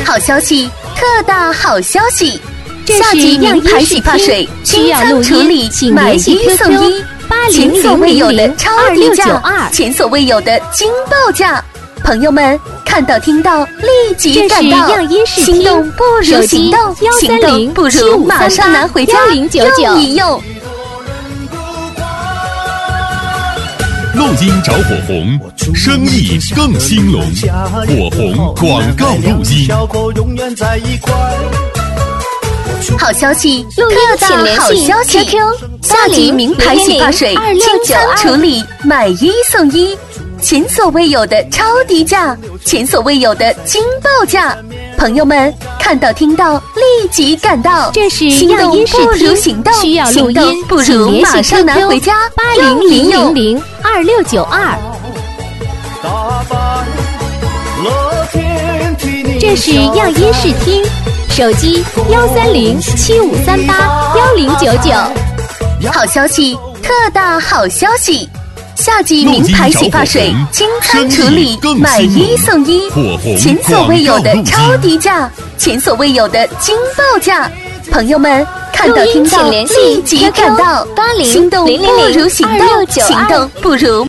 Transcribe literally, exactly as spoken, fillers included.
好消息，特大好消息！夏这是季名牌洗发水清仓处理，买一送一，前所未有的超低价，前所未有的惊爆价！朋友们，看到听到立即赶到，心动不如行动，行动不如马上拿回家用一用。 录音找火红，生意更兴隆。火红广告录音。 好消息，特大好消息！夏季名牌洗发水清仓处理，买一送一，前所未有的超低价，前所未有的惊爆价！朋友们，看到听到立即赶到， 这是心动不如行动， 需要录音， 不如马上拿回家八零零零零二六九二。这是样音视听，手机幺三零七五三八幺零九九。 好消息，特大好消息！夏季名牌洗发水清仓处理，买一送一，前所未有的超低价，前所未有的惊爆价！朋友们，看到听到立即赶到，心动不如行动，行动不如